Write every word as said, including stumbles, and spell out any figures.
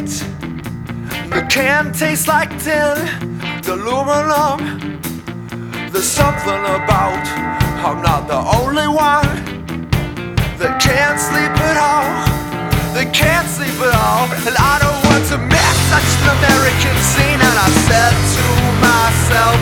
night. The can tastes like tin, the aluminum. There's something about I'm not the only one that can't sleep at all, that can't sleep at all. And I don't want to miss such an American scene. And I said to myself,